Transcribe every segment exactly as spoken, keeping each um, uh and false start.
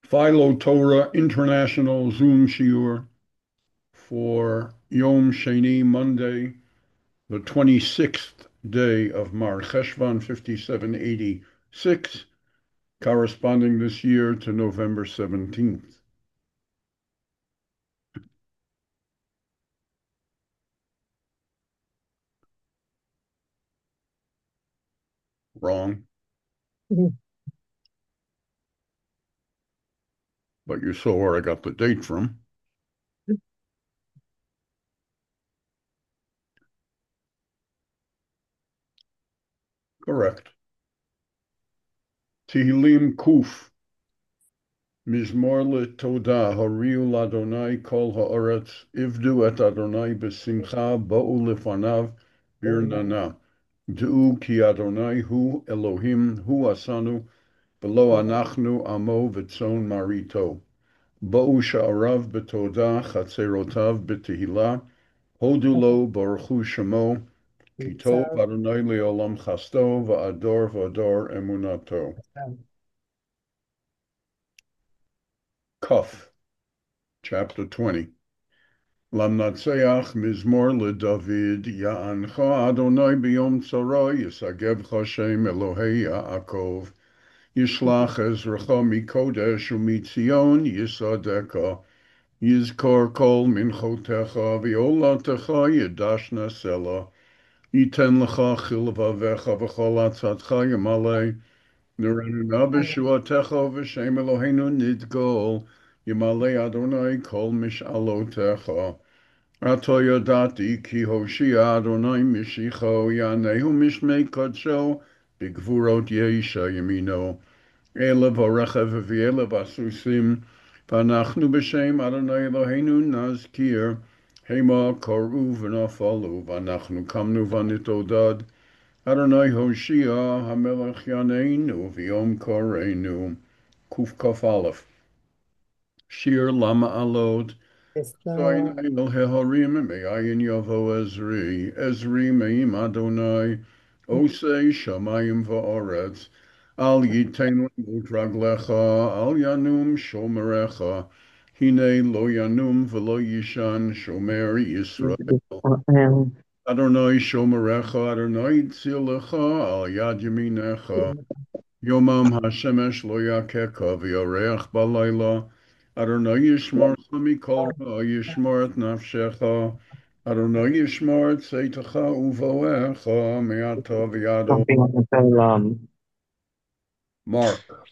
Philo Torah International Zoom Shiur for Yom Sheni, Monday, the twenty-sixth day of Mar Cheshvan fifty-seven eighty-six, corresponding this year to November seventeenth. Wrong, Mhm. but you saw where I got the date from. Correct. Tehillim Kuf. Mizmor LeTodah, Hariu LaDonai Kol Haaretz, Ivdu et Adonai B'Simcha, Ba'u Lefanav Birnana. Da'u ki Adonai hu Elohim hu asanu, V'lo anachnu amo v'tzon marito. Ba'u sha'arav b'todah, Chatzerotav b'tehillah, Hodu lo baruchu shemo, Ki tov Adonai le'olam chasto, V'ador v'ador emunato. Kuf, chapter twenty. Lamnatseach mizmor leDavid, Ya'ancha Adonai b'yom tzara, Yisagevcha Shem Elohei Yaakov, Yishlach Ezracha mikodesh umitzion, Yisadeka, Yizkor kol minchotecha, V'yolatecha yidashna sela, Yiten lecha chilvavecha v'chol atzatcha Yamalei, Nurenu b'shuatecha v'shem Eloheinu nidgol, Yamalei Adonai kol mish'alotecha. Ato yodati ki Hoshia Adonai mishicho, Yanehu mishmei kodsho, Bigvurot Yesha yamino, Elev orechev v'elev asusim, V'anachnu b'shem Adonai Eloheinu nazkir, Hema koru v'nafalu, V'anachnu kamnu v'nitodad, Adonai Hoshia hamelech yaneinu, V'yom koreinu. Kuf Kaf Aleph. Shir Lama Alod. Zayin El Heharim Me'ayin Yavo Ezri, Ezri Me'im Adonai, Osei Shamayim Va'aretz, Al Yitein Lemut Raglecha, Al Yanum Shomerecha, Hine Lo Yanum V'lo Yishan Shomer Yisrael. Adonai Shomerecha, Adonai Tzilecha, Al Yad Yaminecha, Yomam Hashemesh Lo Yakeka, V'yareach Balayla, Adonai Yishmorcha Mikol Ra, Yishmor et Nafshecha, Adonai Yishmor et Seitecha Uvoecha, Me'ata V'yado. Mark.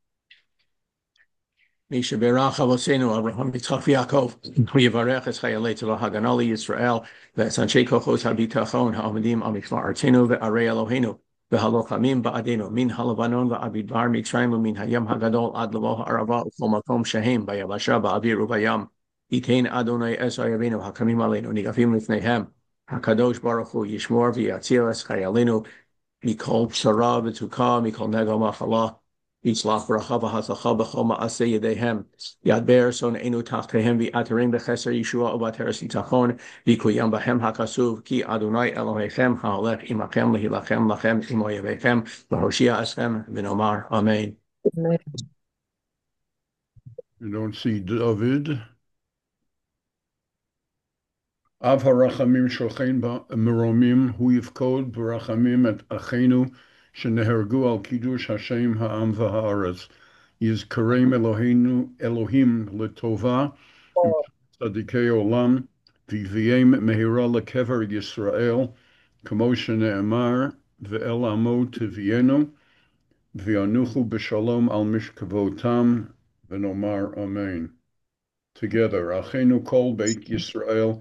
Misha Berach Avosenu Avraham Yitzchak Yaakov Yivarech Es Chayalei Tzva Haganali Yisrael Ve'es Anshei Kochos HaBitachon Ha'omedim Al Mishmar Artzenu Ve'arei Eloheinu Ve'halochamim Ba'adenu Min Halavanon Ve'abidvar Mitzrayim U'min Hayam Hagadol Ad Lavo Ha'arava U'chol Makom Shehem Ba'yavasha Ba'avir U'bayam Yitein Adonai Es Oyavinu Hakamim Aleinu Nigafim Lifneihem HaKadosh Baruch Hu Yishmor V'yatzil Es Chayalenu Mikol Psara V'tukah Mikol Nego Machala Yitzlach bracha v'hatzlacha b'chol ma'aseh yedehem. Yadber son enu tachtehem v'aterim b'cheser Yeshua u'bateres yitachon v'kuyam b'hem hakasuv ki Adonai Elohechem ha'olech imachem lehilachem lachem imo yevechem v'hoshia eschem v'nomar Amen. You don't see David. Av harachamim shochein meromim hu yifkod b'rachamim et achenu shenehergu al kiddush Hashem ha'am v'ha'aretz. Yizkarem Eloheinu Elohim letova, tzadikei olam, v'yiviem mehira lekever Yisrael, kamo shene'emar, ve'el amo tivienu, v'yanuchu b'shalom al mishkavotam, v'nomar amen. Together, achenu kol beit Yisrael,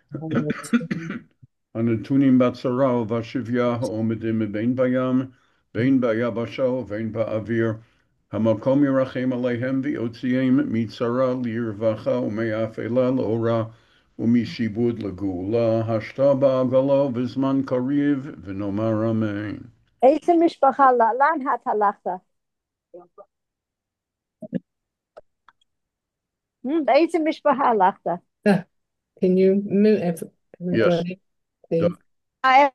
הנתונים בצרה ובשביה העומדים בין בים, בין ביבשה ובין באוויר, המקום ירחם עליהם ויוציאם מצרה לרווחה ומאפלה לאורה ומשעבוד לגאולה, השתה בעגלה בזמן קריב ונאמר אמן. איזה משפחה, לאן את הלכת? באיזה משפחה הלכת? Can you mute every- Yes. everybody, please? אה,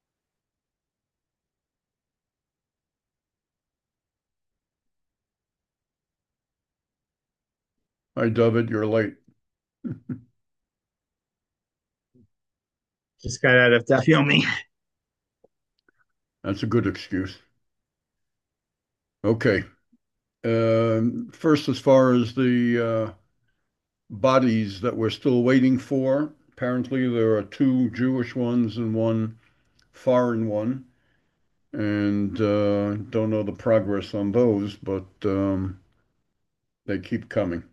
Hi, David, you're late. Just got out of Daf Yomi. That's a good excuse. Okay. Um, first, as far as the uh, bodies that we're still waiting for, apparently there are two Jewish ones and one foreign one, and uh, don't know the progress on those, but um, they keep coming.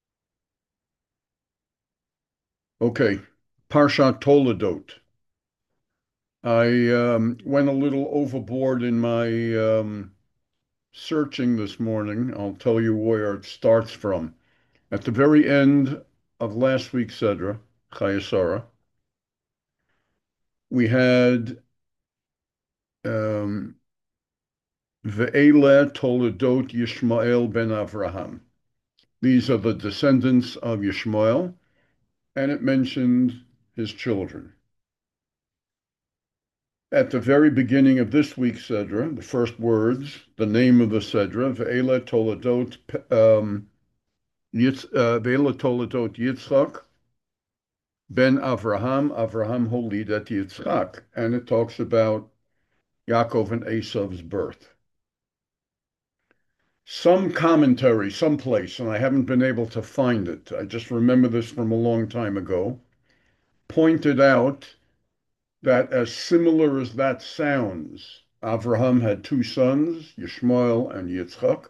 Okay, Parshat Toledot. I um, went a little overboard in my um, searching this morning. I'll tell you where it starts from. At the very end of last week's Sedra, Chayesara, we had um, Ve'ele Toledot Yishmael ben Avraham. These are the descendants of Yishmael, and it mentioned his children. At the very beginning of this week's Sedra, the first words, the name of the Sedra, Ve'ele Toledot um, Yitz, uh, Ve'ele Toledot Yitzchak ben Avraham, Avraham holidat Yitzchak, and it talks about Yaakov and Esav's birth. Some commentary, someplace, and I haven't been able to find it, I just remember this from a long time ago, pointed out that as similar as that sounds, Avraham had two sons, Yishmael and Yitzchak.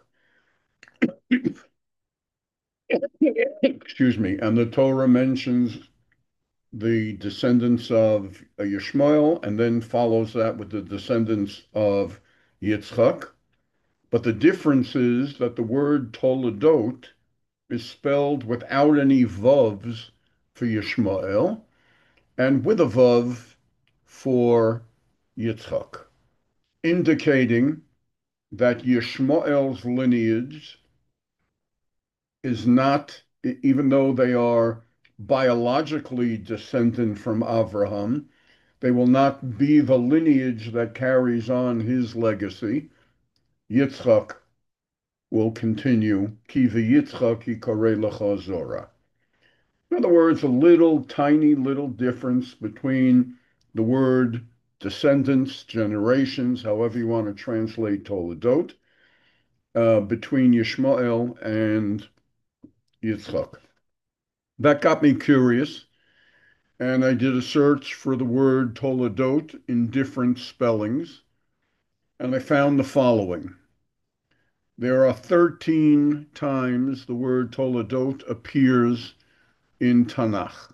Excuse me, and the Torah mentions the descendants of Yishmael and then follows that with the descendants of Yitzchak. But the difference is that the word Toledot is spelled without any vavs for Yishmael and with a vav for Yitzchak, indicating that Yishmael's lineage is not, even though they are biologically descendant from Avraham, they will not be the lineage that carries on his legacy. Yitzchak will continue. Ki v'Yitzchak yikarei lecha Zorah. In other words, a little tiny little difference between the word descendants, generations, however you want to translate Toledot, uh, between Yishmael and Yitzchak. That got me curious, and I did a search for the word Toledot in different spellings, and I found the following. There are thirteen times the word Toledot appears in Tanakh.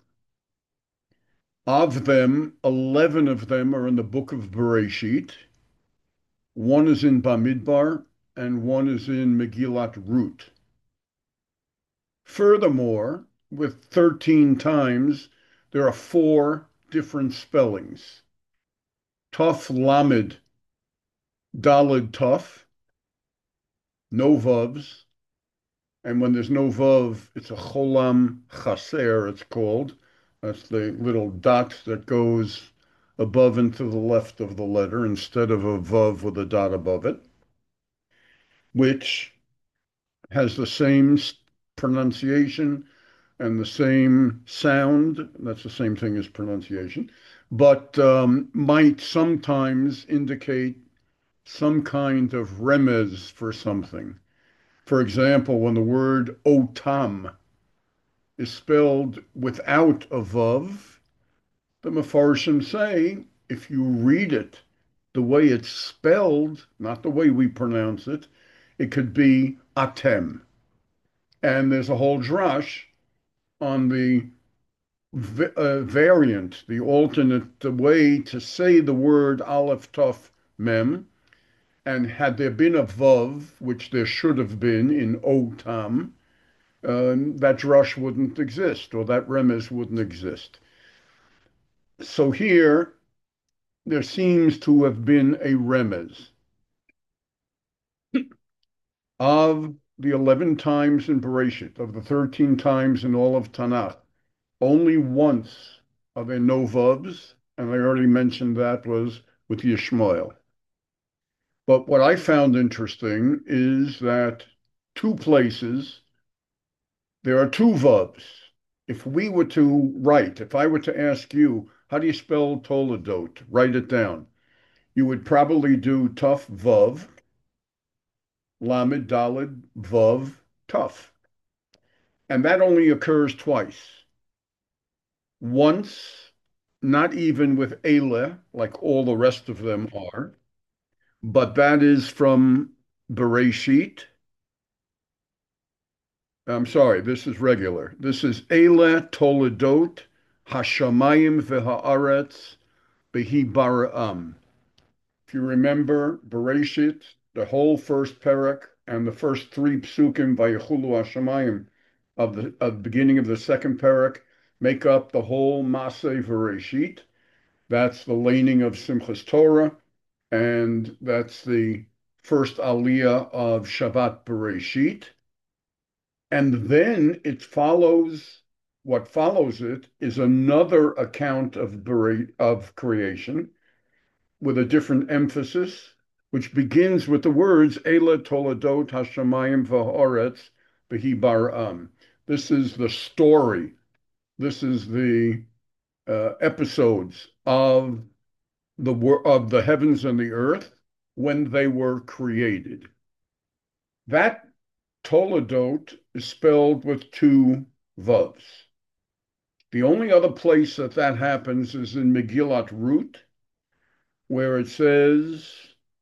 Of them, eleven of them are in the book of Bereshit. One is in Bamidbar, and one is in Megillat Rut. Furthermore, with thirteen times, there are four different spellings. Tuf Lamed Dalid Tuf, no vavs, and when there's no vav, it's a cholam chaser, it's called. That's the little dot that goes above and to the left of the letter instead of a vav with a dot above it, which has the same pronunciation and the same sound. That's the same thing as pronunciation, but um, might sometimes indicate some kind of remez for something. For example, when the word otam is spelled without a vav, the Mefarshim say, if you read it the way it's spelled, not the way we pronounce it, it could be atem. And there's a whole drash on the uh, variant, the alternate the way to say the word aleph taf mem. And had there been a vav, which there should have been in otam, um, that drush wouldn't exist, or that remez wouldn't exist. So here, there seems to have been a remez. Of the eleven times in Bereshit, of the thirteen times in all of Tanakh, only once are there no vavs, and I already mentioned that was with Yishmael. But what I found interesting is that two places There are two vavs. If we were to write, if I were to ask you, how do you spell Toledot? Write it down. You would probably do tough vav, lamed dalid vav, tough. And that only occurs twice. Once, not even with Ele, like all the rest of them are, but that is from Bereshit. I'm sorry, this is regular. This is Ele Toledot Hashamayim v'ha'aretz behi bara'am. If you remember Bereshit, the whole first parak and the first three psukim Vayichulu Hashamayim of the, of the beginning of the second parak make up the whole Maseh Bereshit. That's the laning of Simchas Torah, and that's the first aliyah of Shabbat Bereshit. And then it follows, what follows it is another account of, of creation with a different emphasis, which begins with the words, Ela Toledot Hashamayim v'ha'aretz behi bara'am. This is the story. This is the uh, episodes of the of the heavens and the earth when they were created. That Toledot is spelled with two vavs. The only other place that that happens is in Megillat Ruth, where it says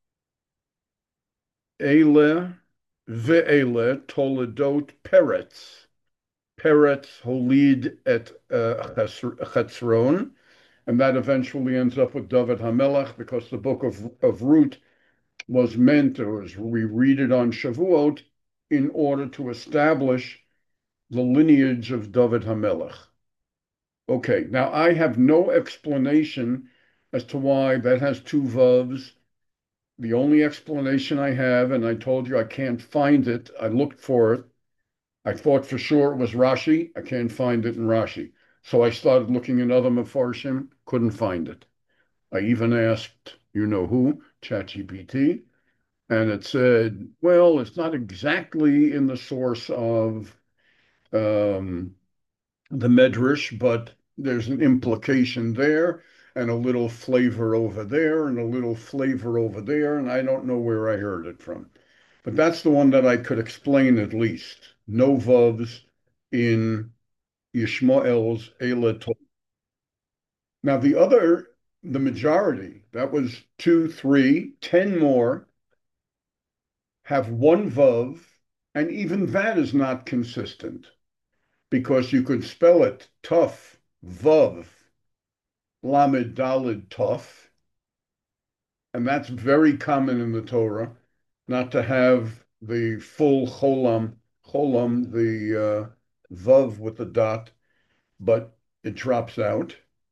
Ele ve'ele Toledot Peretz. Peretz holid et uh, Chetzron, and that eventually ends up with David HaMelech, because the book of, of Ruth was meant, or as we read it on Shavuot, in order to establish the lineage of David HaMelech. Okay, now I have no explanation as to why that has two vavs. The only explanation I have, and I told you I can't find it, I looked for it. I thought for sure it was Rashi. I can't find it in Rashi. So I started looking in other Mefarshim, couldn't find it. I even asked, you know who, ChatGPT, and it said, well, it's not exactly in the source of um, the Medrash, but there's an implication there and a little flavor over there and a little flavor over there, and I don't know where I heard it from. But that's the one that I could explain at least. No vavs in Yishmael's Ele Tov. Now the other, the majority, that was two, three, ten more, have one vav, and even that is not consistent, because you could spell it tough, vav, lamed dalid tough, and that's very common in the Torah, not to have the full cholam, cholam, the uh, vav with the dot, but it drops out.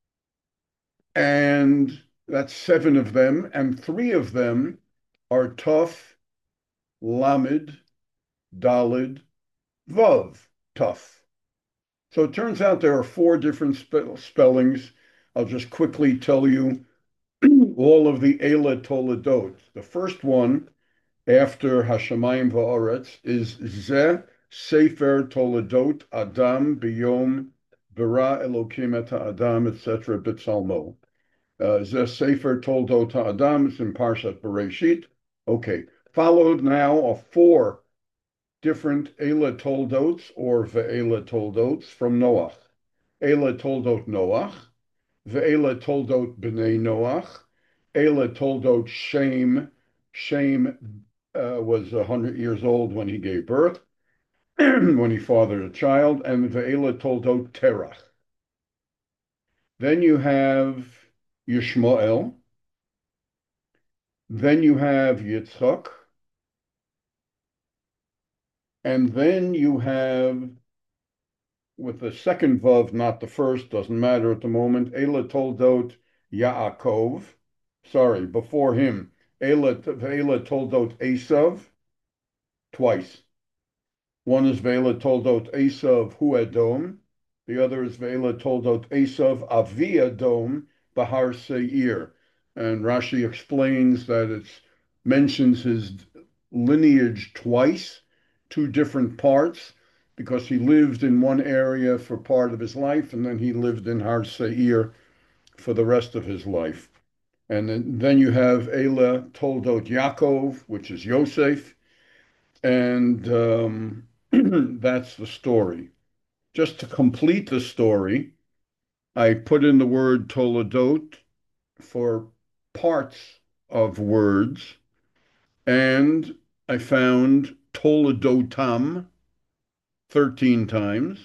And that's seven of them, and three of them are tough, lamed, dalid, vav, tough. So it turns out there are four different spe spellings. I'll just quickly tell you all of the Ele Toledot. The first one after Hashamayim va'aretz is Ze Sefer Toledot Adam Biyom Bara Elokim et Adam, et cetera. B'Tzalmo. Uh, Ze Sefer Toledot Adam is in Parshat Bereshit. Okay. Followed now are four different Ele Toldots or Ve'ele Toldots from Noach. Ele Toldot Noach, Ve'ele Toldot B'nai Noach, Ele Toldot Shem. Shem uh, was one hundred years old when he gave birth, when he fathered a child, and Ve'ele Toldot Terach. Then you have Yishmael. Then you have Yitzchak. And then you have, with the second vav, not the first, doesn't matter at the moment, Ele Toldot Yaakov. Sorry, before him, Ele, Ele Toldot Esav, twice. One is Vela Toldot Esav Hu Edom. The other is Vela Toldot Esav Avi Edom Bahar Seir. And Rashi explains that it mentions his lineage twice, two different parts, because he lived in one area for part of his life, and then he lived in Har Seir for the rest of his life. And then, then you have Eila Toldot Yaakov, which is Yosef, and um, that's the story. Just to complete the story, I put in the word Toledot for parts of words, and I found Toledotam thirteen times,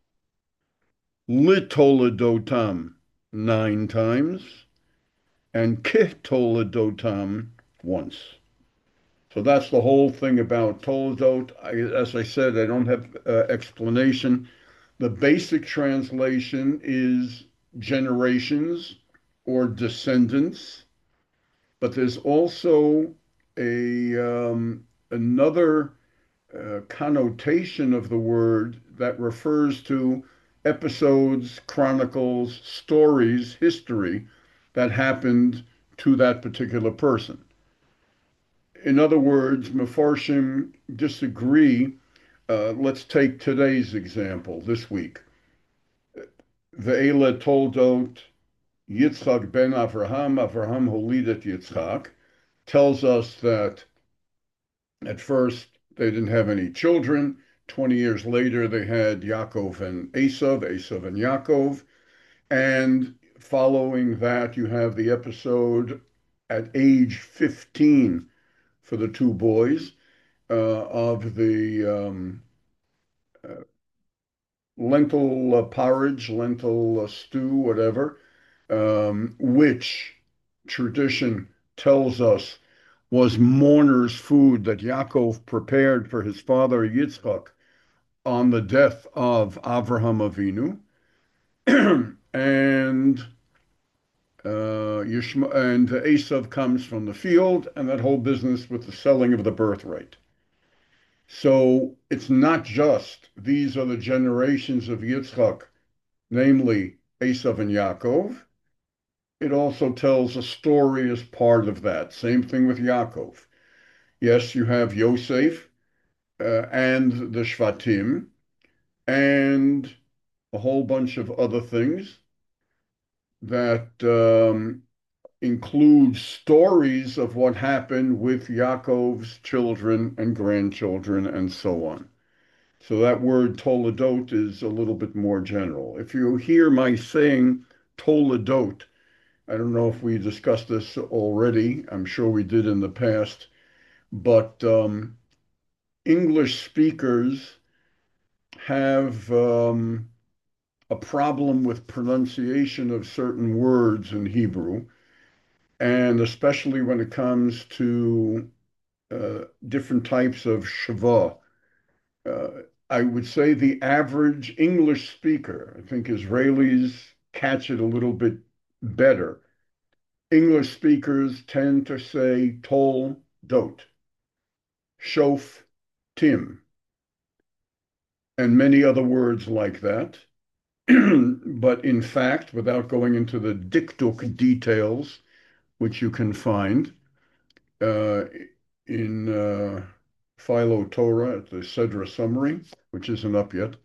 Litoledotam nine times, and Kitoledotam once. So that's the whole thing about Toledot. I, as I said, I don't have uh, explanation. The basic translation is generations or descendants, but there's also a um, another uh, connotation of the word that refers to episodes, chronicles, stories, history that happened to that particular person. In other words, Mefarshim disagree. Uh, let's take today's example this week. Ve'ela toldot Yitzchak ben Avraham, Avraham holidet Yitzchak, tells us that at first they didn't have any children. twenty years later, they had Yaakov and Esav, Esav and Yaakov. And following that, you have the episode at age fifteen for the two boys uh, of the um, uh, lentil uh, porridge, lentil uh, stew, whatever, um, which tradition tells us was mourner's food that Yaakov prepared for his father Yitzchak on the death of Avraham Avinu. and uh, Yishma, and Esav comes from the field, and that whole business with the selling of the birthright. So it's not just these are the generations of Yitzchak, namely Esav and Yaakov. It also tells a story as part of that. Same thing with Yaakov. Yes, you have Yosef uh, and the Shvatim and a whole bunch of other things that um, include stories of what happened with Yaakov's children and grandchildren and so on. So that word Toledot is a little bit more general. If you hear my saying Toledot, I don't know if we discussed this already. I'm sure we did in the past, but um, English speakers have um, a problem with pronunciation of certain words in Hebrew, and especially when it comes to uh, different types of shava. Uh, I would say the average English speaker, I think Israelis catch it a little bit better. English speakers tend to say tol dot, shof tim, and many other words like that. But in fact, without going into the dikduk details, which you can find uh, in uh, Philo Torah at the Sedra summary, which isn't up yet,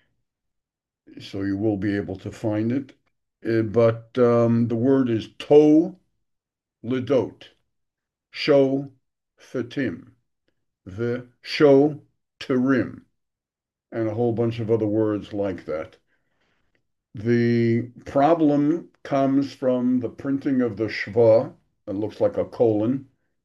so you will be able to find it. Uh, but um, the word is to lidot, show fatim, the show terim, and a whole bunch of other words like that. The problem comes from the printing of the shva, that looks like a colon,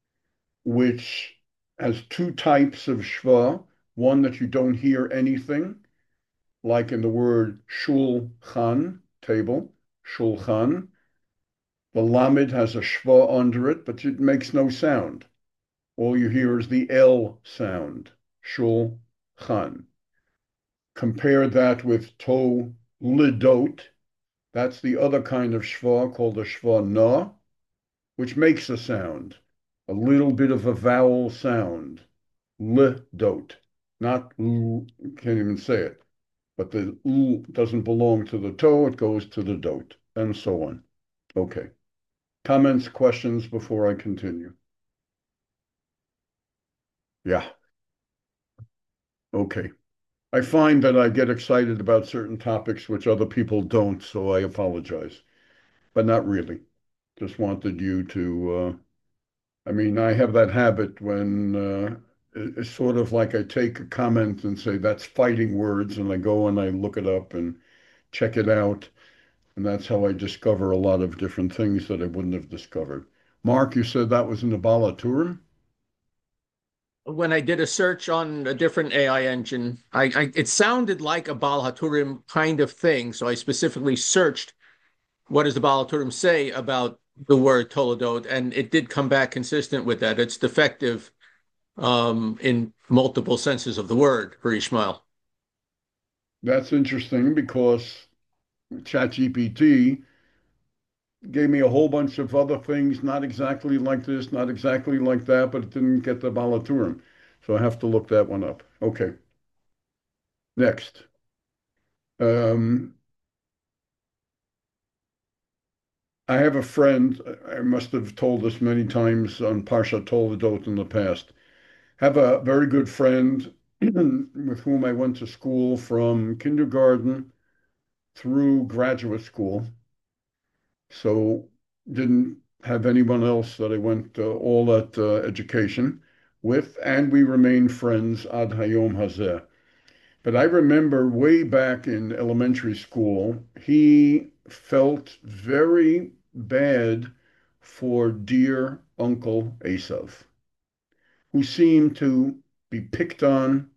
which has two types of shva, one that you don't hear anything, like in the word shulchan, table, shulchan. The lamed has a shva under it, but it makes no sound. All you hear is the L sound, shulchan. Compare that with to lidot. That's the other kind of shva called a shva na, which makes a sound, a little bit of a vowel sound. Lidot, not l, can't even say it. But the l doesn't belong to the toe, it goes to the dot, and so on. Okay. Comments, questions before I continue? Yeah. Okay. I find that I get excited about certain topics which other people don't, so I apologize. But not really. Just wanted you to, uh, I mean, I have that habit when uh, it- it's sort of like I take a comment and say that's fighting words, and I go and I look it up and check it out. And that's how I discover a lot of different things that I wouldn't have discovered. Mark, you said that was in the Bala Turim? When I did a search on a different A I engine, I, I it sounded like a Baal HaTurim kind of thing. So I specifically searched what does the Baal HaTurim say about the word Toledot, and it did come back consistent with that. It's defective um, in multiple senses of the word for Ishmael. That's interesting because ChatGPT gave me a whole bunch of other things, not exactly like this, not exactly like that, but it didn't get the Bala Turim. So I have to look that one up. Okay, next. Um, I have a friend, I must have told this many times on Parsha Toledot in the past. Have a very good friend with whom I went to school from kindergarten through graduate school. So didn't have anyone else that I went uh, all that uh, education with, and we remain friends ad hayom hazeh. But I remember way back in elementary school, he felt very bad for dear Uncle Esav, who seemed to be picked on.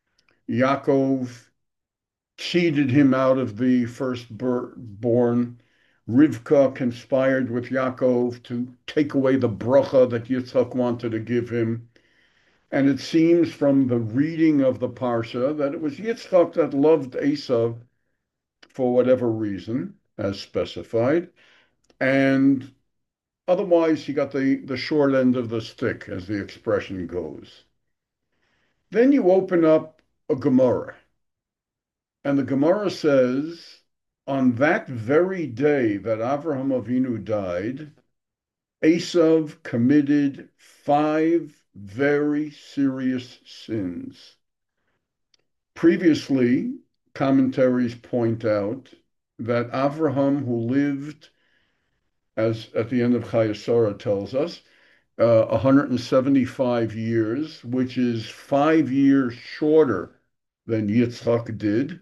Yaakov cheated him out of the firstborn. Rivka conspired with Yaakov to take away the bracha that Yitzchak wanted to give him. And it seems from the reading of the Parsha that it was Yitzchak that loved Esav for whatever reason, as specified. And otherwise, he got the, the short end of the stick, as the expression goes. Then you open up a Gemara. And the Gemara says, on that very day that Avraham Avinu died, Esav committed five very serious sins. Previously, commentaries point out that Avraham, who lived, as at the end of Chayesara tells us, uh, one hundred seventy-five years, which is five years shorter than Yitzchak did.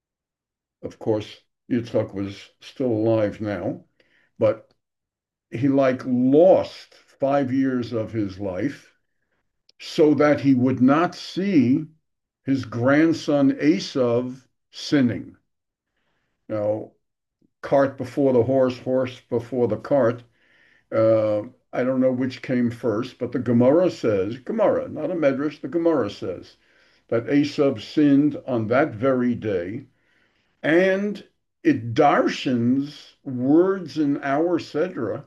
Of course, Yitzchak was still alive now, but he like lost five years of his life so that he would not see his grandson Esav sinning. Now, cart before the horse, horse before the cart. Uh, I don't know which came first, but the Gemara says, Gemara, not a Medrash, the Gemara says that Esav sinned on that very day. And it darshans words in our Sedra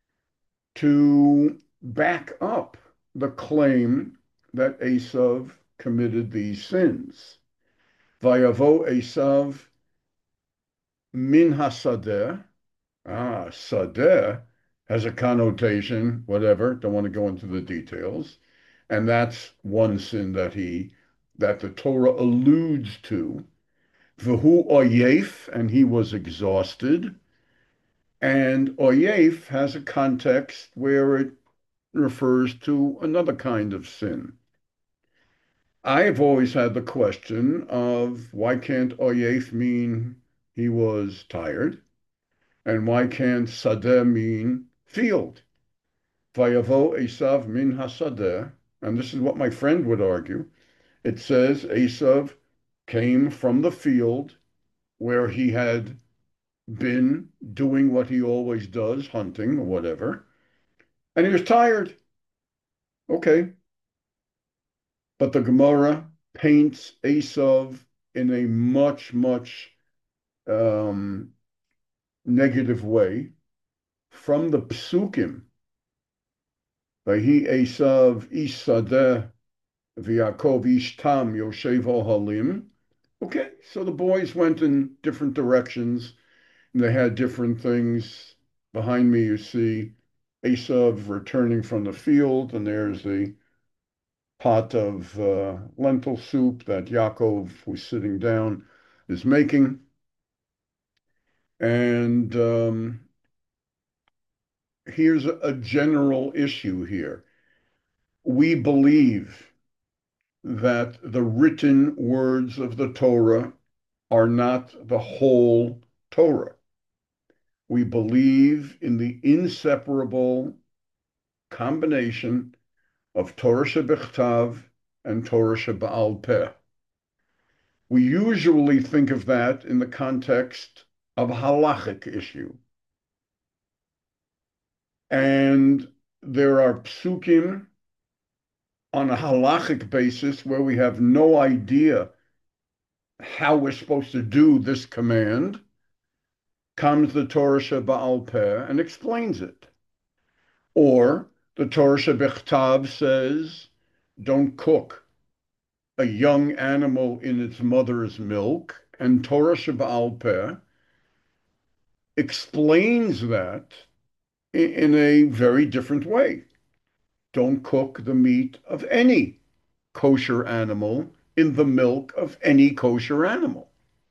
to back up the claim that Esav committed these sins. Vayavo Esav min hasadeh. Ah, sadeh has a connotation, whatever, don't want to go into the details. And that's one sin that he, that the Torah alludes to. V'hu oyef, and he was exhausted. And oyef has a context where it refers to another kind of sin. I have always had the question of why can't oyef mean he was tired? And why can't sadeh mean field? Vayavo Esav min hasadeh, and this is what my friend would argue. It says Esav came from the field where he had been doing what he always does, hunting or whatever, and he was tired. Okay. But the Gemara paints Esav in a much, much um, negative way from the Psukim. Vahi Esav ish sadeh v'Yaakov ish tam yoshev ohalim. Okay, so the boys went in different directions. They had different things. Behind me, you see Esav returning from the field, and there's the pot of uh, lentil soup that Yaakov, who's sitting down, is making. And um, here's a general issue here. We believe that the written words of the Torah are not the whole Torah. We believe in the inseparable combination of Torah shebichtav and Torah sheba'al peh. We usually think of that in the context of a halachic issue. And there are psukim on a halachic basis where we have no idea how we're supposed to do this command. Comes the Torah sheba'al peh and explains it. Or the Torah shebichtav says, don't cook a young animal in its mother's milk, and Torah sheba'al peh explains that in a very different way. Don't cook the meat of any kosher animal in the milk of any kosher animal.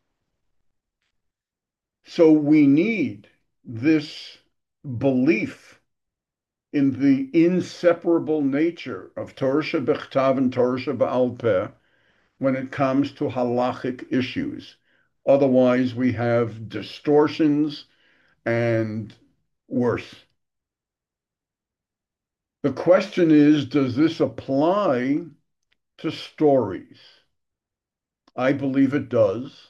So we need this belief in the inseparable nature of Torah shebichtav and Torah sheba'al peh when it comes to halachic issues. Otherwise, we have distortions and worse. The question is, does this apply to stories? I believe it does.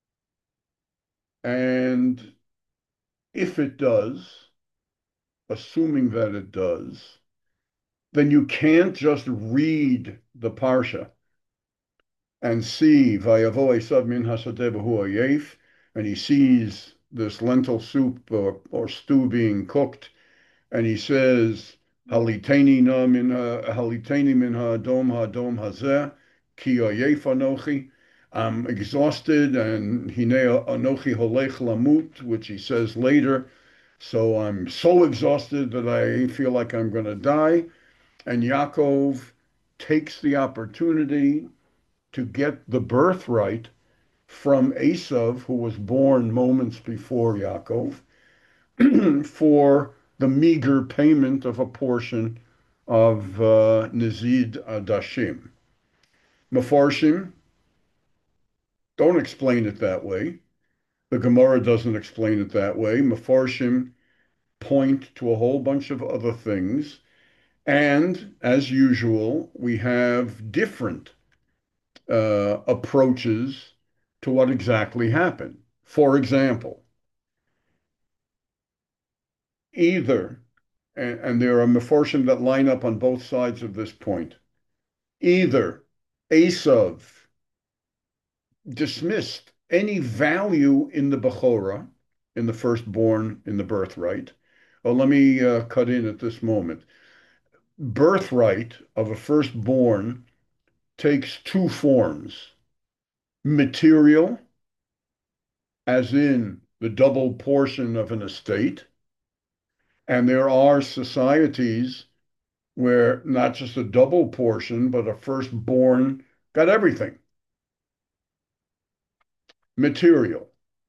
And if it does, assuming that it does, then you can't just read the Parsha and see Vayavo Esav min hasadeh v'hu ayef, and he sees this lentil soup or, or stew being cooked, and he says, Haliteni na min ha, haliteni min ha'adom ha'adom hazeh, ki ayef anochi. I'm exhausted, and hine anochi holech lamut, which he says later. So I'm so exhausted that I feel like I'm going to die. And Yaakov takes the opportunity to get the birthright from Esav, who was born moments before Yaakov, for the meager payment of a portion of uh, Nizid Adashim. Mefarshim don't explain it that way. The Gemara doesn't explain it that way. Mefarshim point to a whole bunch of other things. And as usual, we have different uh, approaches to what exactly happened. For example, either, and, and there are meforshim that line up on both sides of this point, either Esav dismissed any value in the Bechorah, in the firstborn, in the birthright. Well, let me uh, cut in at this moment. Birthright of a firstborn takes two forms. Material, as in the double portion of an estate, and there are societies where not just a double portion, but a firstborn got everything. Material.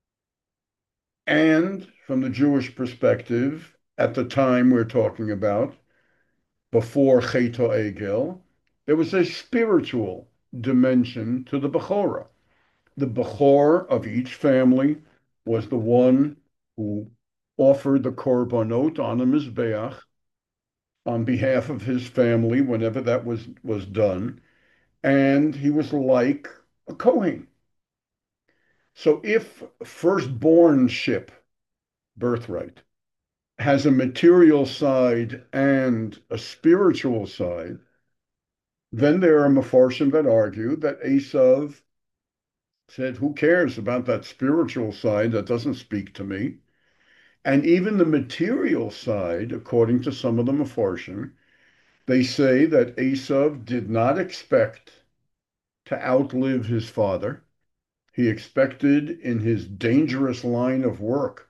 And from the Jewish perspective, at the time we're talking about, before Chet Egel, there was a spiritual dimension to the Bechorah. The Bechor of each family was the one who offered the korbanot on the Mizbeach on behalf of his family whenever that was, was done, and he was like a Kohen. So if firstbornship, birthright, has a material side and a spiritual side, then there are Mefarshim that argue that Esav said, who cares about that spiritual side that doesn't speak to me? And even the material side, according to some of the Mefarshim, they say that Esav did not expect to outlive his father. He expected in his dangerous line of work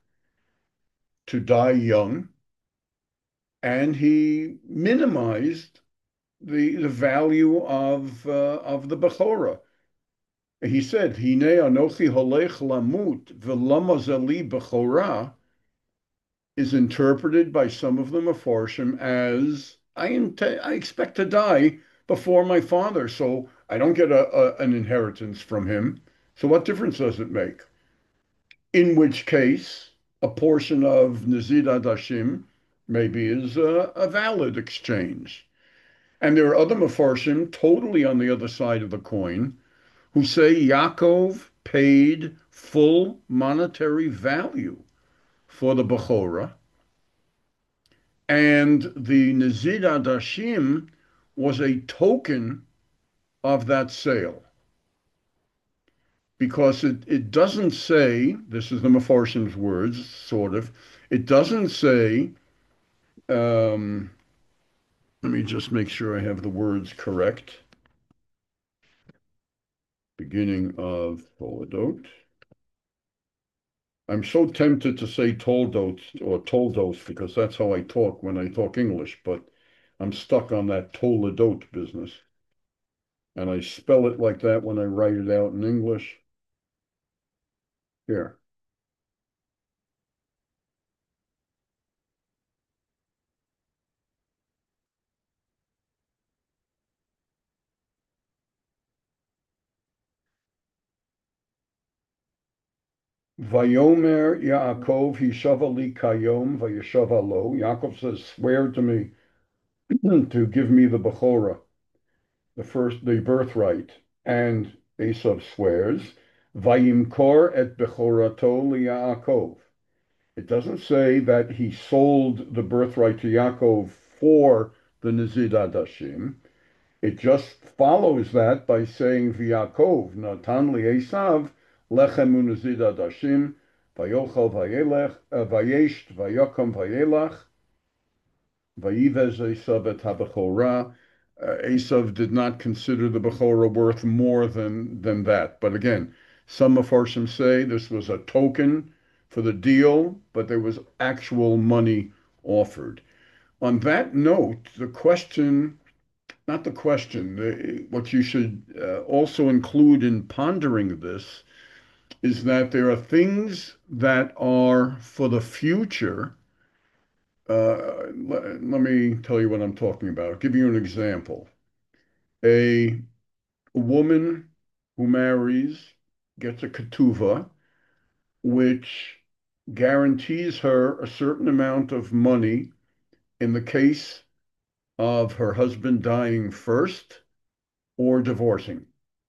to die young, and he minimized the the value of uh, of the Bechorah. He said, "Hine anochi holech lamut v'lama zeli Bechorah," is interpreted by some of the Mefarshim as I intend, I expect to die before my father, so I don't get a, a, an inheritance from him. So what difference does it make? In which case, a portion of Nizid Adashim maybe is a, a valid exchange. And there are other Mefarshim totally on the other side of the coin who say Yaakov paid full monetary value for the Bechorah, and the Nizid Adashim was a token of that sale. Because it, it doesn't say, this is the Mefarshim's words, sort of, it doesn't say, um, let me just make sure I have the words correct. Beginning of Toledot. I'm so tempted to say Toldot or Toldos because that's how I talk when I talk English, but I'm stuck on that Toledot business. And I spell it like that when I write it out in English. Here. Vayomer Yaakov Hishava li kayom vayeshava lo. Yaakov says, swear to me to give me the Bechorah, the first, the birthright. And Esav swears, Vayimkor et Bechorato li Yaakov. It doesn't say that he sold the birthright to Yaakov for the Nizid Adashim. It just follows that by saying V'Yaakov Natan li Esav lechem unizid adashim vayochal vayelech vayesht vayokom vayelach vayivez Esav et habechorah. Esav did not consider the Bechorah worth more than than that. But again, some Mefarshim say this was a token for the deal, but there was actual money offered. On that note, the question not the question. What you should uh, also include in pondering this is that there are things that are for the future. Uh, let, let me tell you what I'm talking about. I'll give you an example. A woman who marries gets a ketuvah, which guarantees her a certain amount of money in the case of her husband dying first or divorcing.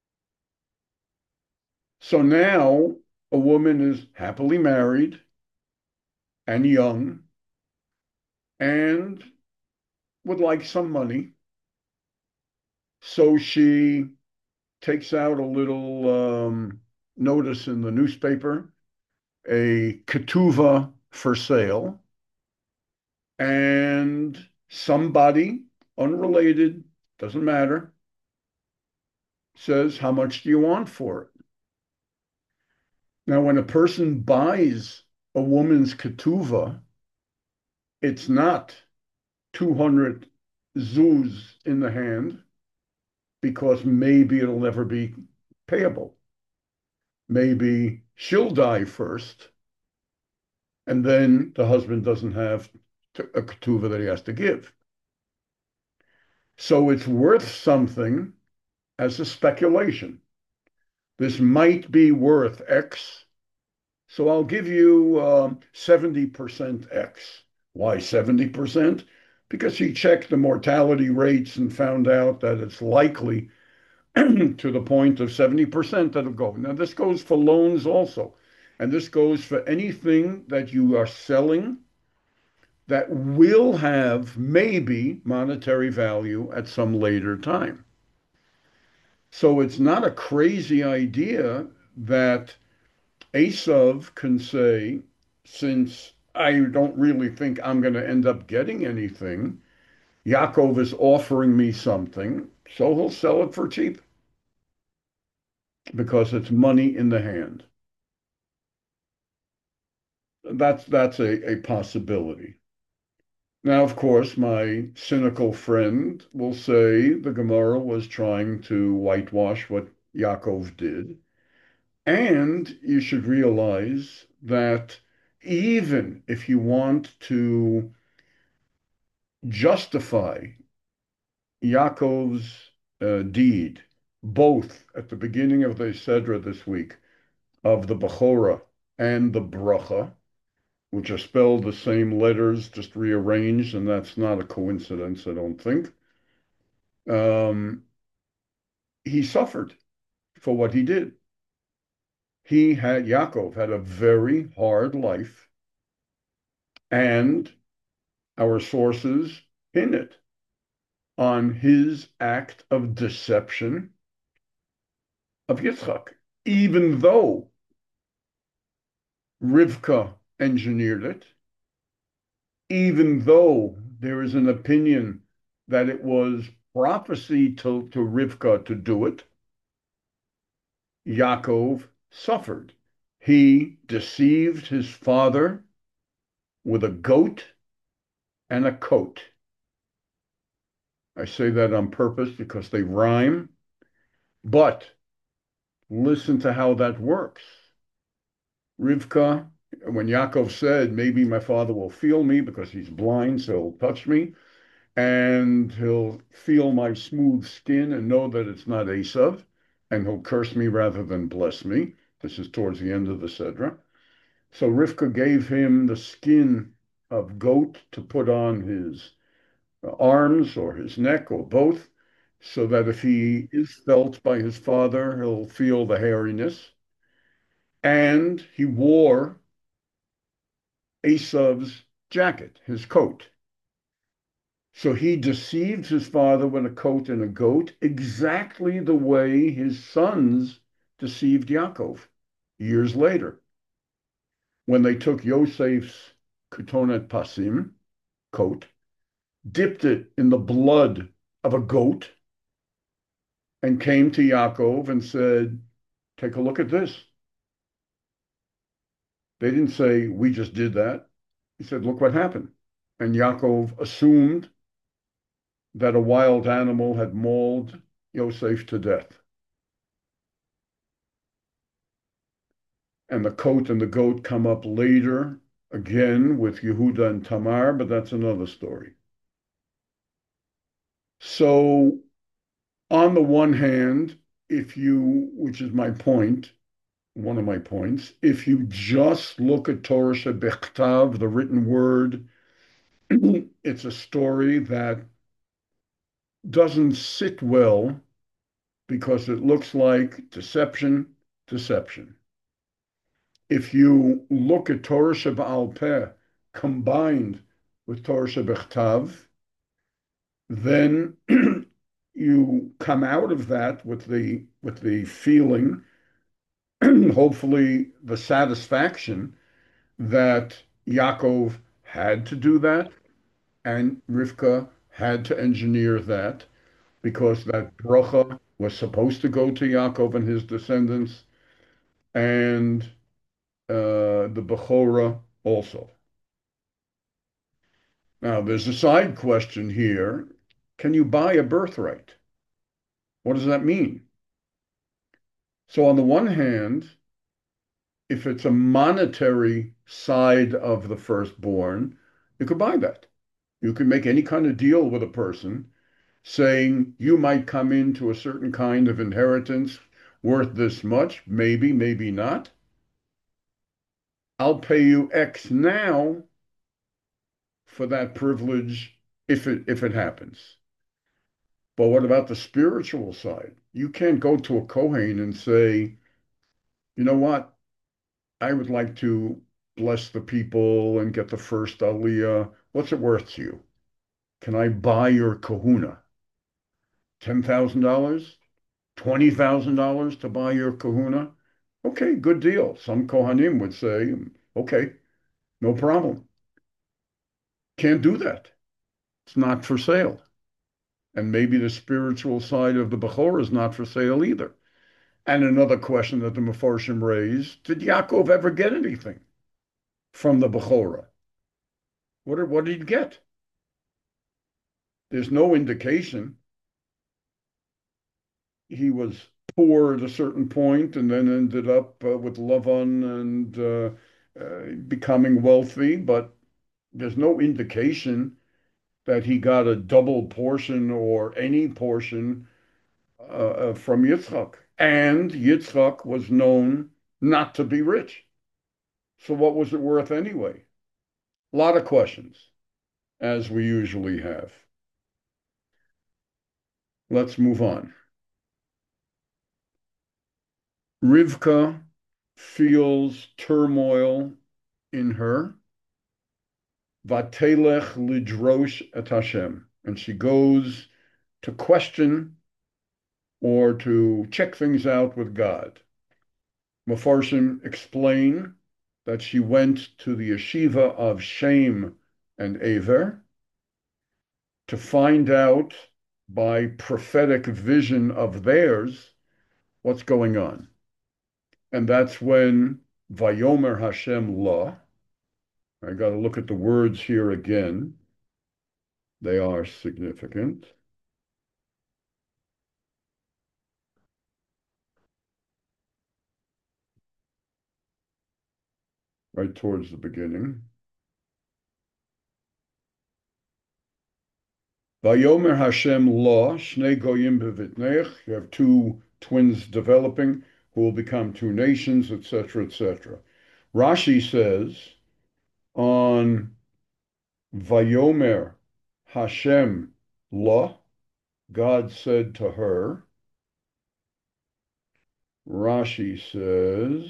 So now a woman is happily married and young and would like some money. So she takes out a little um, notice in the newspaper, a ketuvah for sale, and somebody, unrelated, doesn't matter, says, how much do you want for it? Now, when a person buys a woman's ketuvah, it's not two hundred zuz in the hand because maybe it'll never be payable. Maybe she'll die first, and then the husband doesn't have a ketuvah that he has to give. So it's worth something as a speculation. This might be worth X, so I'll give you um, seventy percent X. Why seventy percent? Because he checked the mortality rates and found out that it's likely to the point of seventy percent that'll go. Now, this goes for loans also, and this goes for anything that you are selling that will have maybe monetary value at some later time. So it's not a crazy idea that Esav can say, since I don't really think I'm going to end up getting anything, Yaakov is offering me something, so he'll sell it for cheap because it's money in the hand. That's that's a, a possibility. Now, of course, my cynical friend will say the Gemara was trying to whitewash what Yaakov did. And you should realize that even if you want to justify Yaakov's uh, deed, both at the beginning of the Sedra this week, of the Bechorah and the Bracha, which are spelled the same letters, just rearranged, and that's not a coincidence, I don't think. Um, he suffered for what he did. He had, Yaakov had a very hard life, and our sources pin it on his act of deception of Yitzchak, even though Rivka engineered it, even though there is an opinion that it was prophecy to, to Rivka to do it, Yaakov suffered. He deceived his father with a goat and a coat. I say that on purpose because they rhyme, but listen to how that works. Rivka, when Yaakov said, maybe my father will feel me because he's blind, so he'll touch me, and he'll feel my smooth skin and know that it's not Esav, and he'll curse me rather than bless me. This is towards the end of the Sedra. So Rivka gave him the skin of goat to put on his arms or his neck or both, so that if he is felt by his father, he'll feel the hairiness. And he wore Esav's jacket, his coat. So he deceived his father with a coat and a goat, exactly the way his sons deceived Yaakov years later. When they took Yosef's Ketonet Pasim, coat, dipped it in the blood of a goat, and came to Yaakov and said, take a look at this. They didn't say, we just did that. He said, look what happened. And Yaakov assumed that a wild animal had mauled Yosef to death. And the coat and the goat come up later, again with Yehuda and Tamar, but that's another story. So, on the one hand, if you, which is my point, one of my points, if you just look at Torah Shebechtav, the written word, it's a story that doesn't sit well because it looks like deception, deception. If you look at Torah Sheba'al Peh combined with Torah Shebechtav, then you come out of that with the with the feeling, hopefully the satisfaction that Yaakov had to do that and Rivka had to engineer that because that bracha was supposed to go to Yaakov and his descendants and uh, the Bechorah also. Now, there's a side question here. Can you buy a birthright? What does that mean? So on the one hand, if it's a monetary side of the firstborn, you could buy that. You can make any kind of deal with a person saying you might come into a certain kind of inheritance worth this much, maybe, maybe not. I'll pay you X now for that privilege if it if it happens. But what about the spiritual side? You can't go to a Kohen and say, you know what? I would like to bless the people and get the first aliyah. What's it worth to you? Can I buy your kahuna? ten thousand dollars? twenty thousand dollars to buy your kahuna? Okay, good deal. Some Kohanim would say, okay, no problem. Can't do that. It's not for sale. And maybe the spiritual side of the Bechor is not for sale either. And another question that the Mefarshim raised, did Yaakov ever get anything from the Bechorah? What, what did he get? there's no indication. He was poor at a certain point and then ended up uh, with Lavan and uh, uh, becoming wealthy, but there's no indication that he got a double portion or any portion uh, uh, from Yitzchak. And Yitzchak was known not to be rich. So what was it worth anyway? A lot of questions, as we usually have. Let's move on. Rivka feels turmoil in her. Vatelech lidrosh et Hashem. And she goes to question or to check things out with God. Mefarshim explain that she went to the yeshiva of Shem and Aver to find out by prophetic vision of theirs what's going on. And that's when Vayomer Hashem La, I got to look at the words here again. They are significant. Right towards the beginning. Vayomer Hashem Lo, Shnei Goyim Bevitnech. You have two twins developing who will become two nations, et cetera, et cetera. Rashi says on Vayomer Hashem Lo, God said to her. Rashi says,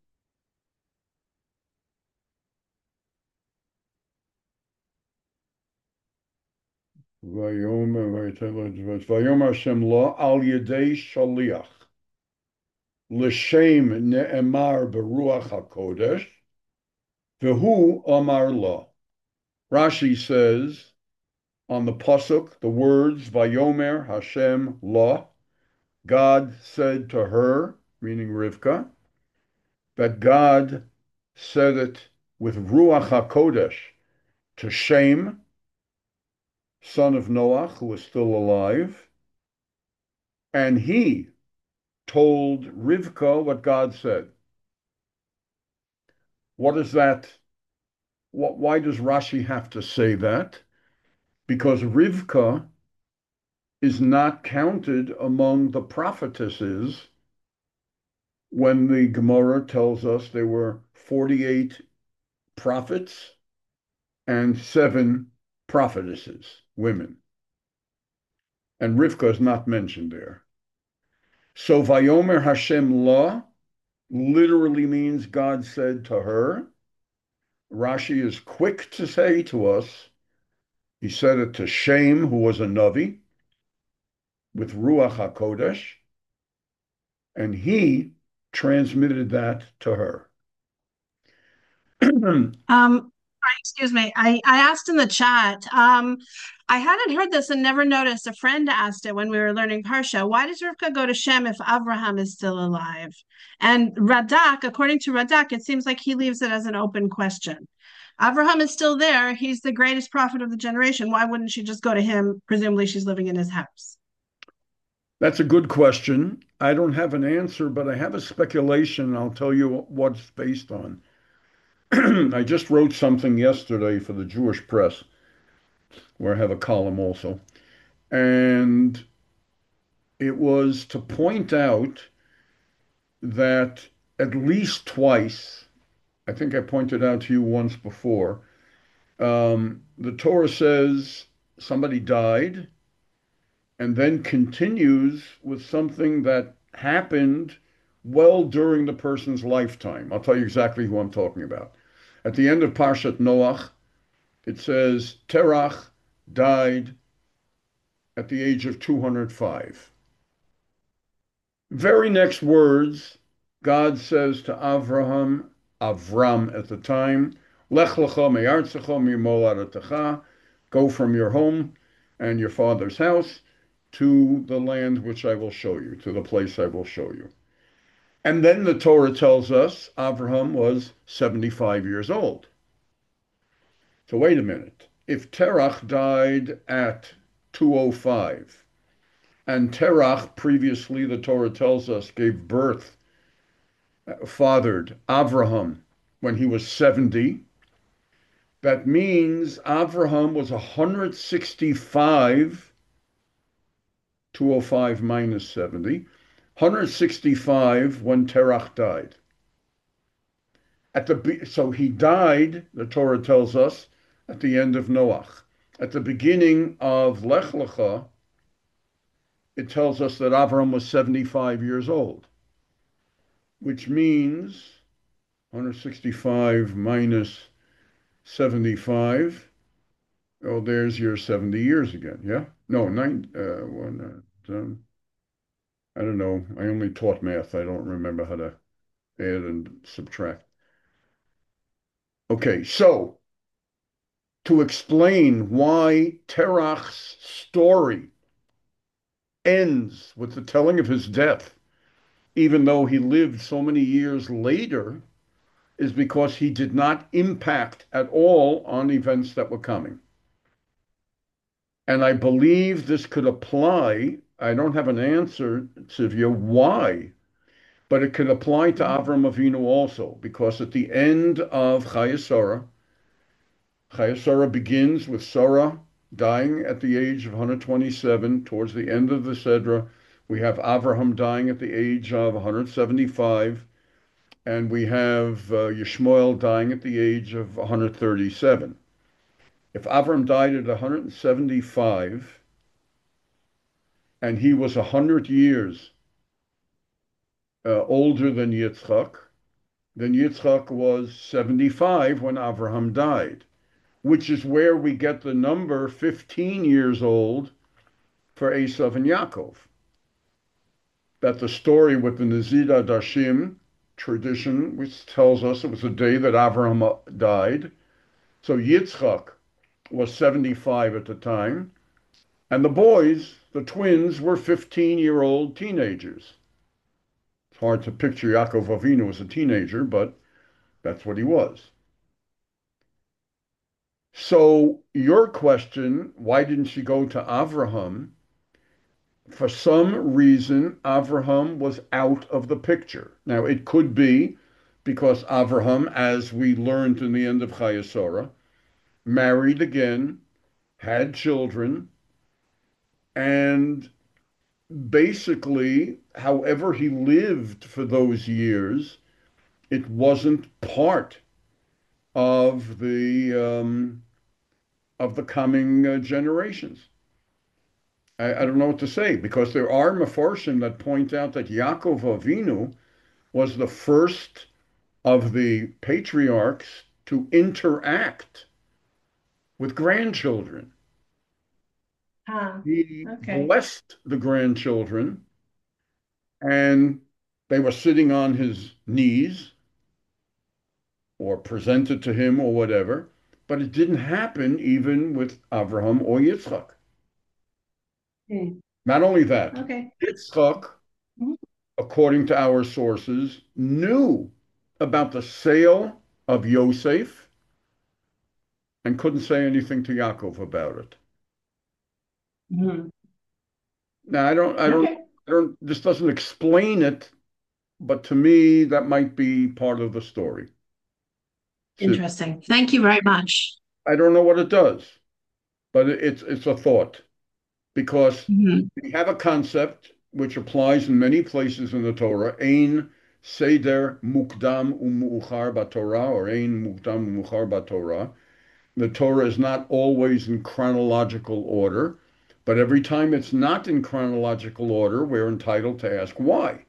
Vayomer Vayomer Hashem Lo al Yedei Shaliach L'Shem Ne'emar Beruach HaKodesh V'hu Amar Lo. Rashi says on the pasuk, the words Vayomer Hashem Lo, God said to her, meaning Rivka, that God said it with Ruach HaKodesh to Shem, son of Noach, who was still alive, and he told Rivka what God said. What is that? What, why does Rashi have to say that? Because Rivka is not counted among the prophetesses when the Gemara tells us there were forty-eight prophets and seven prophetesses, women. And Rivka is not mentioned there. So Vayomer Hashem La literally means God said to her. Rashi is quick to say to us, he said it to Shem, who was a Navi, with Ruach HaKodesh, and he transmitted that to her. Um, sorry, excuse me. I, I asked in the chat. Um, I hadn't heard this and never noticed. A friend asked it when we were learning Parsha. Why does Rivka go to Shem if Abraham is still alive? And Radak, according to Radak, it seems like he leaves it as an open question. Abraham is still there. He's the greatest prophet of the generation. Why wouldn't she just go to him? Presumably she's living in his house. That's a good question. I don't have an answer, but I have a speculation. I'll tell you what it's based on. I just wrote something yesterday for the Jewish Press, where I have a column also. And it was to point out that at least twice, I think I pointed out to you once before, um, the Torah says somebody died and then continues with something that happened well during the person's lifetime. I'll tell you exactly who I'm talking about. At the end of Parshat Noach, it says Terach died at the age of two hundred five. Very next words, God says to Avraham, Avram at the time, Lech lecha me'artzecha mi'moladetecha, go from your home and your father's house to the land which I will show you, to the place I will show you. And then the Torah tells us Avraham was seventy-five years old. So wait a minute. If Terach died at two oh five. And Terach, previously, the Torah tells us, gave birth, uh, fathered Avraham when he was seventy. That means Avraham was one hundred sixty-five, two oh five minus seventy, one hundred sixty-five when Terach died. At the so he died, the Torah tells us, at the end of Noach. At the beginning of Lech Lecha, it tells us that Avraham was seventy-five years old, which means one hundred sixty-five minus seventy-five. Oh, there's your seventy years again. Yeah? No, nine, uh, one, uh, um, I don't know. I only taught math. I don't remember how to add and subtract. Okay, so to explain why Terach's story ends with the telling of his death, even though he lived so many years later, is because he did not impact at all on events that were coming. And I believe this could apply. I don't have an answer, Sivya, why, but it could apply to Avram Avinu also, because at the end of Chayei Sarah, Chayei Sarah begins with Sarah dying at the age of one hundred twenty-seven. Towards the end of the Sedra, we have Avraham dying at the age of one hundred seventy-five, and we have uh, Yishmael dying at the age of one hundred thirty-seven. If Avram died at one hundred seventy-five, and he was one hundred years uh, older than Yitzchak, then Yitzchak was seventy-five when Avraham died, which is where we get the number fifteen years old for Esav and Yaakov. That the story with the Nezid Adashim tradition, which tells us it was the day that Avraham died. So Yitzchak was seventy-five at the time, and the boys, the twins, were fifteen-year-old teenagers. It's hard to picture Yaakov Avinu as a teenager, but that's what he was. So your question, why didn't she go to Avraham? For some reason, Avraham was out of the picture. Now, it could be because Avraham, as we learned in the end of Chayei Sarah, married again, had children, and basically, however he lived for those years, it wasn't part of the um, of the coming uh, generations. I, I don't know what to say, because there are Mefarshim that point out that Yaakov Avinu was the first of the patriarchs to interact with grandchildren. Ah, He okay. blessed the grandchildren, and they were sitting on his knees or presented to him or whatever, but it didn't happen even with Avraham or Yitzchak. Hmm. Not only that, Okay. Yitzchak, Mhm. according to our sources, knew about the sale of Yosef and couldn't say anything to Yaakov about it. Mhm. Now, I don't, I don't, Okay. I don't, this doesn't explain it, but to me, that might be part of the story. So Interesting. Thank you very much. I don't know what it does, but it- it's it's a thought, because Mhm. we have a concept which applies in many places in the Torah, Ein Seder Mukdam Umu'achar BaTorah, or Ein Mukdam Umu'achar BaTorah. The Torah is not always in chronological order, but every time it's not in chronological order, we're entitled to ask why.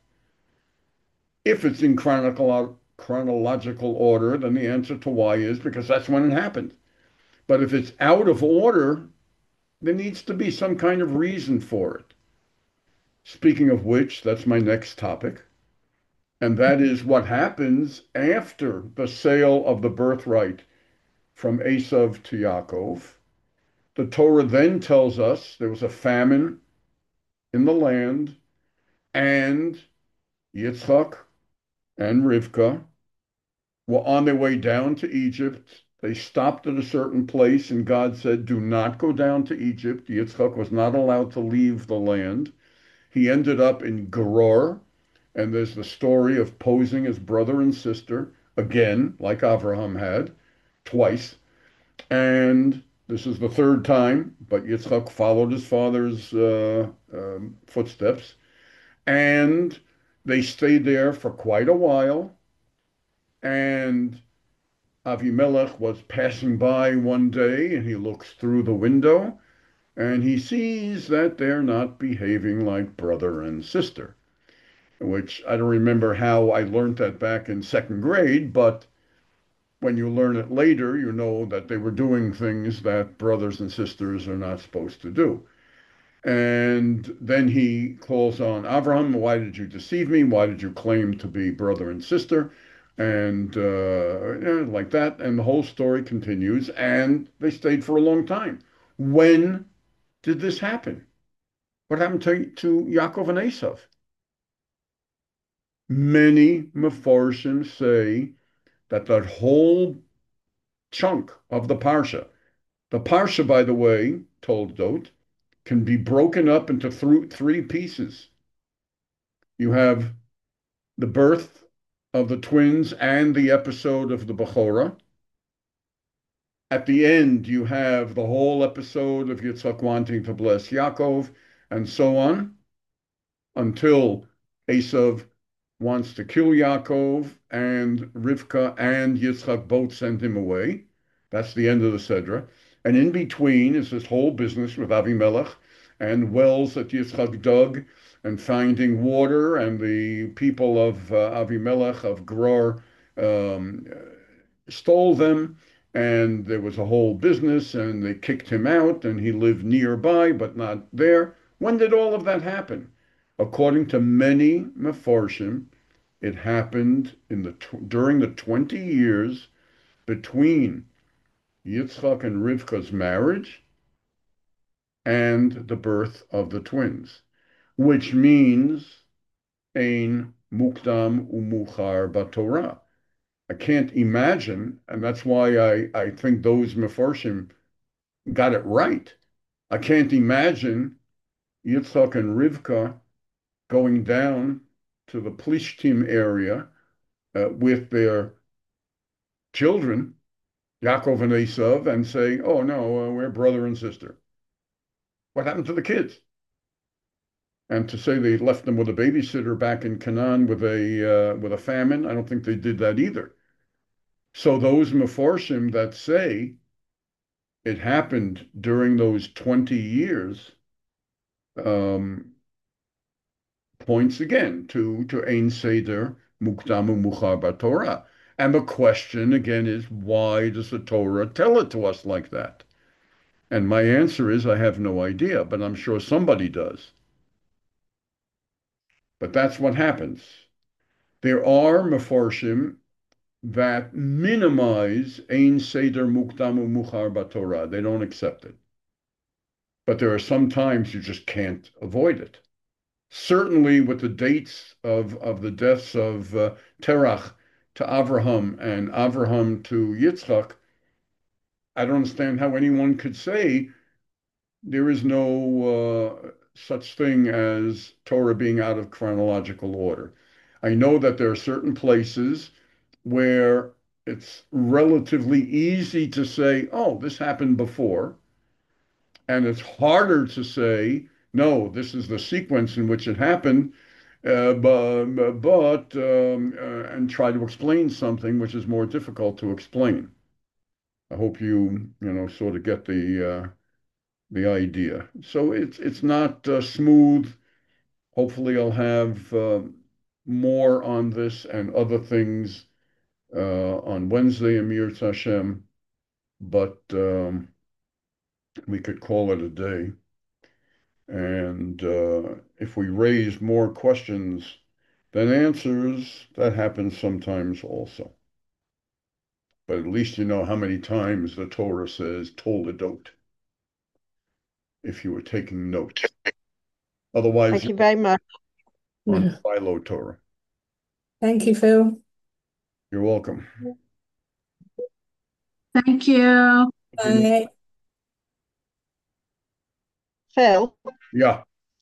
If it's in chronicle, chronological order, then the answer to why is because that's when it happened. But if it's out of order, there needs to be some kind of reason for it. Speaking of which, that's my next topic, and that is what happens after the sale of the birthright from Esav to Yaakov. The Torah then tells us there was a famine in the land, and Yitzchak and Rivka were on their way down to Egypt They stopped at a certain place, and God said, "Do not go down to Egypt." Yitzchak was not allowed to leave the land. He ended up in Gerar, and there's the story of posing as brother and sister, again, like Abraham had, twice. And this is the third time, but Yitzchak followed his father's uh, um, footsteps. And they stayed there for quite a while. And Avimelech was passing by one day, and he looks through the window, and he sees that they're not behaving like brother and sister, which I don't remember how I learned that back in second grade, but when you learn it later, you know that they were doing things that brothers and sisters are not supposed to do. And then he calls on Abraham, "Why did you deceive me? Why did you claim to be brother and sister?" And uh, yeah, like that. And the whole story continues. And they stayed for a long time. When did this happen? What happened to, to Yaakov and Esav? Many Mefarshim say that that whole chunk of the Parsha, the Parsha, by the way, Toldot, can be broken up into th- three pieces. You have the birth of the twins and the episode of the Bechorah. At the end, you have the whole episode of Yitzchak wanting to bless Yaakov, and so on, until Esav wants to kill Yaakov, and Rivka and Yitzchak both send him away. That's the end of the Sedra. And in between is this whole business with Avimelech and wells that Yitzchak dug and finding water, and the people of uh, Avimelech of Gerar um, stole them, and there was a whole business, and they kicked him out, and he lived nearby but not there. When did all of that happen? According to many Mefarshim, it happened in the during the twenty years between Yitzchak and Rivka's marriage and the birth of the twins, which means ein mukdam umuchar batorah. I can't imagine, and that's why I, I think those Mefarshim got it right. I can't imagine Yitzchak and Rivka going down to the Plishtim area uh, with their children, Yaakov and Esav, and saying, "Oh no, uh, we're brother and sister." What happened to the kids? And to say they left them with a babysitter back in Canaan with a uh, with a famine, I don't think they did that either. So those Mefarshim that say it happened during those twenty years um, points again to to Ein Seder Mukdam Umuchar Batorah. And the question again is, why does the Torah tell it to us like that? And my answer is, I have no idea, but I'm sure somebody does. But that's what happens. There are Mefarshim that minimize Ein Seder Mukdam Umuchar Batorah. They don't accept it. But there are some times you just can't avoid it. Certainly with the dates of, of the deaths of uh, Terach to Avraham and Avraham to Yitzchak, I don't understand how anyone could say there is no uh, such thing as Torah being out of chronological order. I know that there are certain places where it's relatively easy to say, "Oh, this happened before," and it's harder to say, "No, this is the sequence in which it happened," uh, but, but um, uh, and try to explain something which is more difficult to explain. I hope you, you know, sort of get the uh, the idea. So it's it's not uh, smooth. Hopefully, I'll have uh, more on this and other things uh, on Wednesday, Amir Hashem. But um, we could call it a day. And uh, if we raise more questions than answers, that happens sometimes also. But at least you know how many times the Torah says toledot, if you were taking notes. Otherwise, Thank you very much. on Yeah. Philo Torah. Thank you, Phil. You're welcome. Thank you. Bye. Phil, Yeah,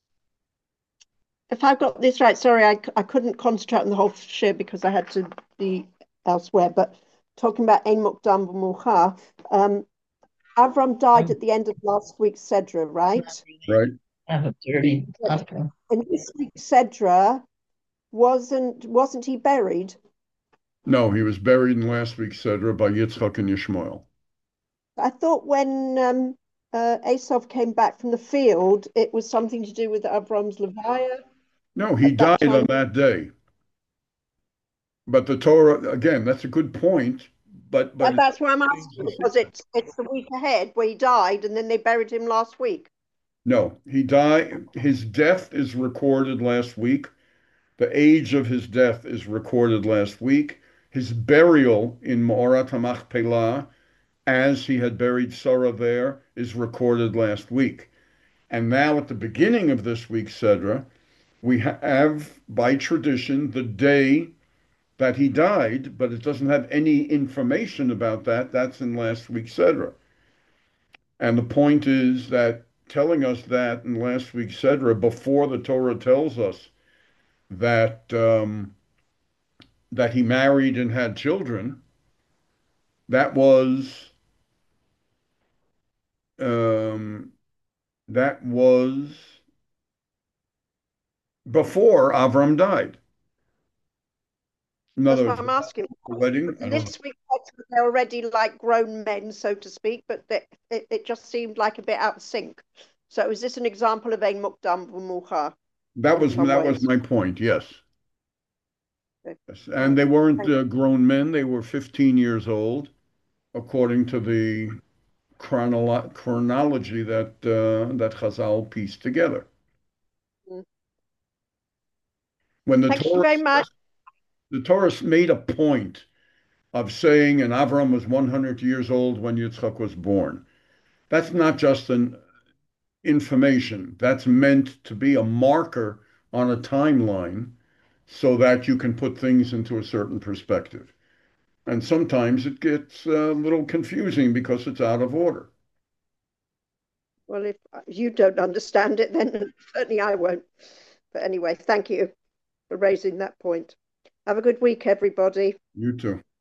if I've got this right, sorry, I, c- I couldn't concentrate on the whole share because I had to be elsewhere, but talking about Ein Mukdam V'Muchar, um, Avram died at the end of last week's Sedra, right? right. Have a dirty after. And this week's Sedra, wasn't wasn't he buried? No, he was buried in last week's Sedra by Yitzchak and Yishmael. I thought when um, uh, Esav came back from the field, it was something to do with Avram's Levaya. No, he At that died on time- that day. But the Torah, again, that's a good point. But but And that's why I'm asking, because it's it's the week ahead where he died, and then they buried him last week. no, he died. His death is recorded last week. The age of his death is recorded last week. His burial in Ma'orat HaMachpelah, as he had buried Sarah there, is recorded last week. And now at the beginning of this week's Sedra, we have, by tradition, the day that he died, but it doesn't have any information about that. That's in last week's Sedra. And the point is that telling us that in last week's Sedra, before the Torah tells us that um, that he married and had children, that was um, that was before Avram died. In That's other what words, I'm asking. the wedding. I don't This week they're already like grown men, so to speak, but they, it, it just seemed like a bit out of sync. So is this an example of Ein Mukdam V'Muchar? That was some that was ways. my point. Yes. Okay. Yes. And they weren't Thank you. uh, grown men. They were fifteen years old, according to the chronolo chronology that uh, that Chazal pieced together. Mm. When the Thank you Torah, very much. the Torah made a point of saying, and Avram was one hundred years old when Yitzchak was born. That's not just an information. That's meant to be a marker on a timeline so that you can put things into a certain perspective. And sometimes it gets a little confusing because it's out of order. Well, if you don't understand it, then certainly I won't. But anyway, thank you for raising that point. Have a good week, everybody. You too.